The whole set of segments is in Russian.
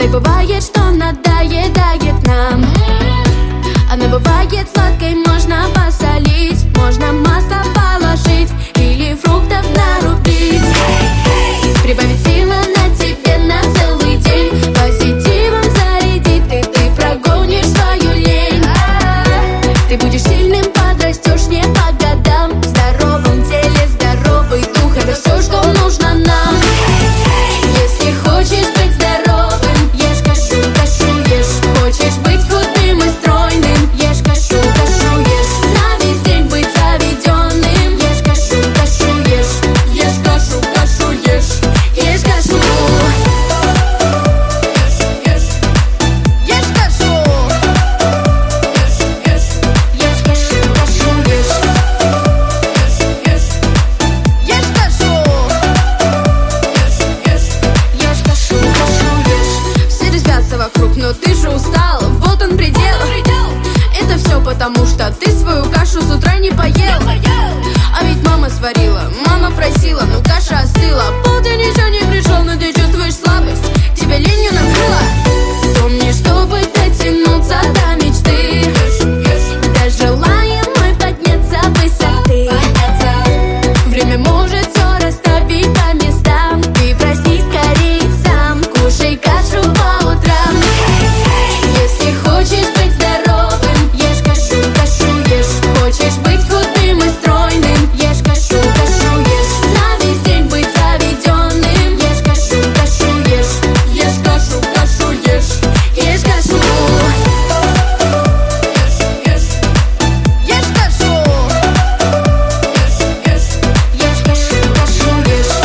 Так бывает, что надоедает нам. Она бывает сладкой, можно посолить, можно масло положить или фруктов нарубить. Прибавить силы на тебе на целый день, позитивом зарядить ты прогонишь свою лень. Ты будешь сильным, подрастешь не по годам. В здоровом теле здоровый дух, это все, что нужно нам. Если хочешь быть здоровым, ешь кашу, кашу ешь. Хочешь быть худым и стройным, ешь кашу, кашу ешь. На весь день быть заведенным, ешь кашу, кашу ешь. Ешь кашу, кашу ешь. Ешь кашу. Ешь кашу. Ешь кашу, кашу ешь. Ешь кашу. Ешь кашу, кашу ешь. Все резвятся вокруг, но ты же устал. Вот он предел. Это все потому, что ты свою кашу с утра не поел. А ведь мама сварила, мама просила, но каша остыла. Полдень еще не пришел, но ты чувствуешь слабость, тебя ленью накрыла. Помни, чтобы дотянуться до мечты, до желаемой подняться высоты. Время может все расставить по местам. Ты проснись скорее сам, кушай кашу по утрам. Если хочешь быть здоровым, ешь кашу, кашу ешь. Хочешь быть худым и стройным, ешь кашу, кашу ешь. На весь день быть заведенным, ешь кашу, кашу ешь. Ешь кашу, кашу ешь. Ешь кашу. Ешь кашу. Ешь кашу, кашу ешь.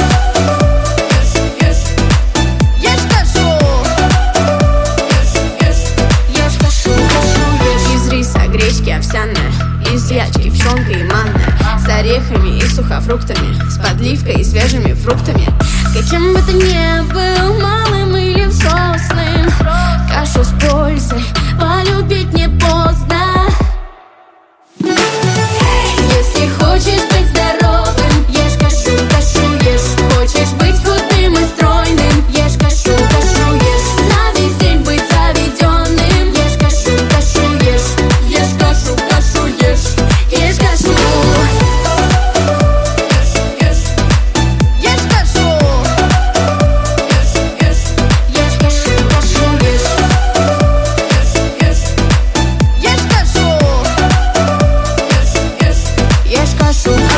Ешь кашу. Ешь кашу, кашу ешь. Из риса, гречки, овсяная, из ячки, пшенка и манная, с орехами и сухофруктами, с подливкой и свежими фруктами. Каким бы ты ни был, малым или взрослым, кашу с пользой полюбить не поздно. Если хочешь быть здоровым, ешь кашу, кашу ешь. Хочешь быть худым и стройным, ешь кашу, кашу ешь. На весь день быть заведенным, ешь кашу, кашу ешь. Ешь кашу, кашу ешь. Ешь кашу. Ешь кашу. Ешь кашу, кашу ешь. Ешь кашу. Ешь кашу.